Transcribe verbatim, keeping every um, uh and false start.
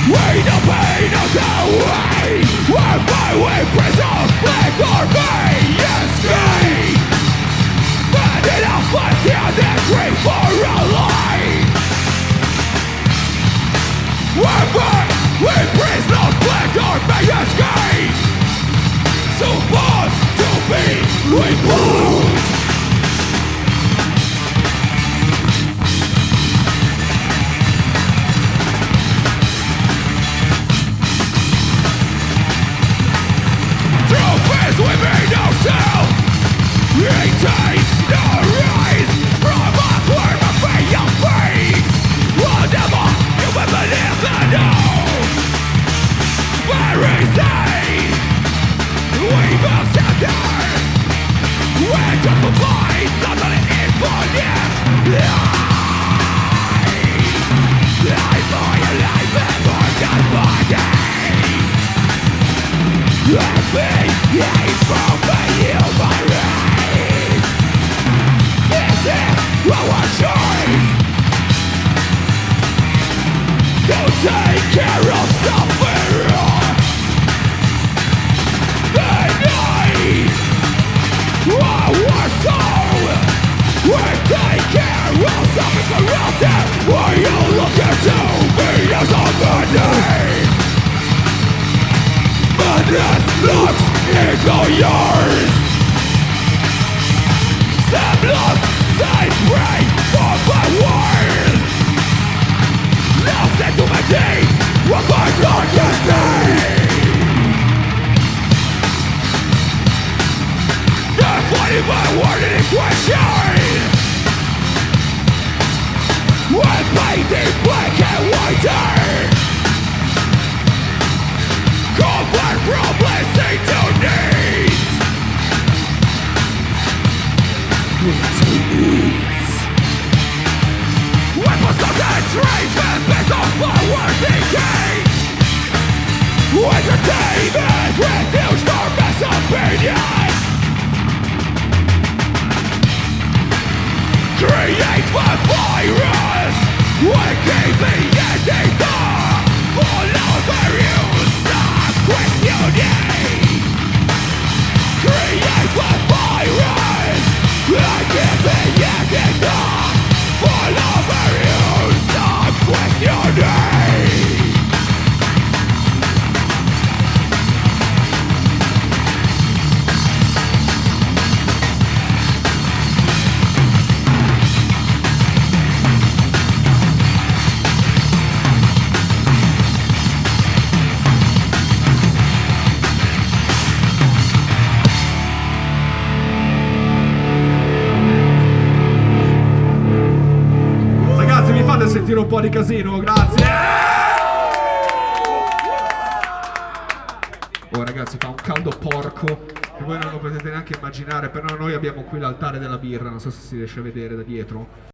We the pain of the way, whereby we prisoners black or may escape. But enough until the tree for a life. Whereby we prisoners black or may escape. Supposed to be removed. We made ourselves. It takes no rise from us where the fail fades. Whatever you will believe and know. Very safe. We must enter. We're just a mind, suddenly infinite. Life. Life for your life and for your body. Every day from the human race. This is our choice. To take care of suffering. The night our soul. We take care of suffering around them. Why you looking to me as a body? Madness looks in the yards. Some lost signs pray for my world. Lost into my teeth, what my God can see. They're fighting my word in question. When painting black and white. Convert from blessing to needs. To needs. Weapons of the trade and bits of forward decay. Entertainment refuge for mass opinion. Create my virus. We keep the ending door. Full of various questioning. Create a virus. I give the ending door. Full of various questioning. Sentire un po' di casino, grazie. Oh ragazzi, fa un caldo porco che voi non lo potete neanche immaginare, però noi abbiamo qui l'altare della birra, non so se si riesce a vedere da dietro.